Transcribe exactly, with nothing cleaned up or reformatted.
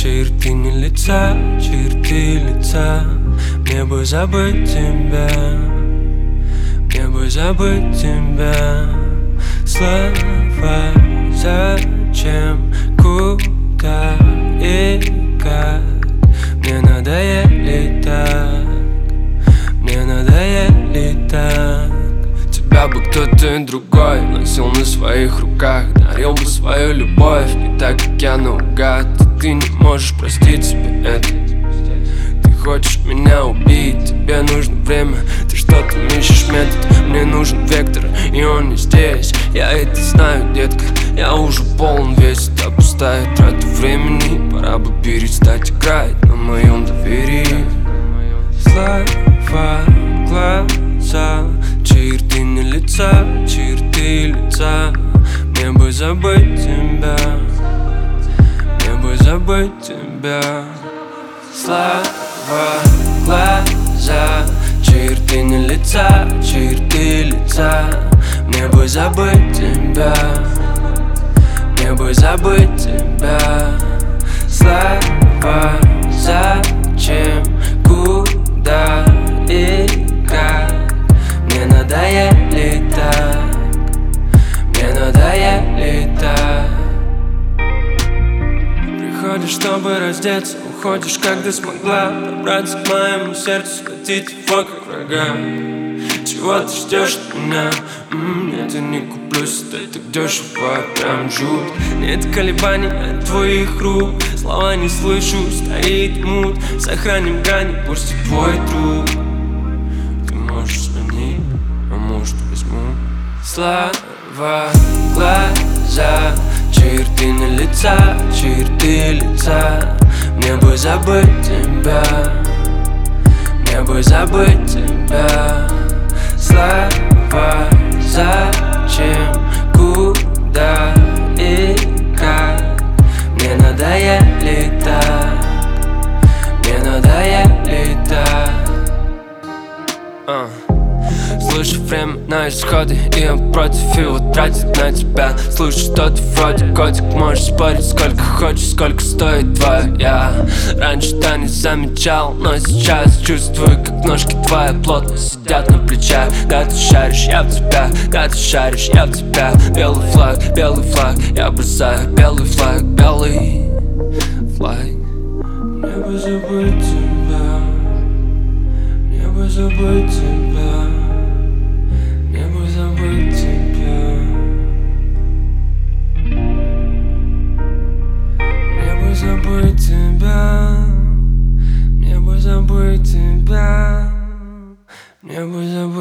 черты не лица, черты лица. Мне бы забыть тебя, мне бы забыть тебя. Слова зачем, куда и как. Мне надоели так, мне надоели так. Тебя бы кто-то другой носил на своих руках, дарил бы свою любовь, не так, как я наугад. И ты не можешь простить себе это. Ты хочешь меня убить, тебе нужно время. Ты что-то ищешь метод, мне нужен вектор, и он не здесь. Я это знаю, детка, я уже полон весь. Это пустая трата времени, пора бы перестать играть на моем доверии. Слова, глаза, черты не лица, черты лица. Мне бы забыть тебя, мне бы забыть тебя. Слова, глаза, черты не лица, черты лица. Мне бы забыть тебя, мне бы забыть тебя. Слова зачем, куда и как. Мне надоели так, мне надоели так. Приходишь, чтобы раздеться, уходишь, когда смогла добраться к моему сердцу, схватить его как врага. Чего ты ждешь от меня? М-м, нет, я не куплюсь, это так дешево, прям жут. Нет колебаний от твоих рук, слова не слышу, стоит мут. Сохраним грани, пусть и твой труп. Ты можешь сменить, а может возьму. Слова, глаза, черты на лица, черты лица. Мне бы забыть тебя, мне бы забыть тебя. Слова зачем, куда и как. Мне надоели так, мне надоели так. uh. Слышу, время на исходе, и я против его тратить на тебя. Слушай, что ты вроде котик, можешь спорить сколько хочешь, сколько стоит твоя. Раньше-то не замечал, но сейчас чувствую, как ножки твои плотно сидят на плечах. Да ты шаришь, я в тебя, да ты шаришь, я в тебя. Белый флаг, белый флаг, я бросаю белый флаг, белый флаг. Мне бы забыть тебя, мне бы забыть тебя. Мне бы забыть тебя, мне бы забыть тебя, мне бы забыть тебя, мне бы забыть.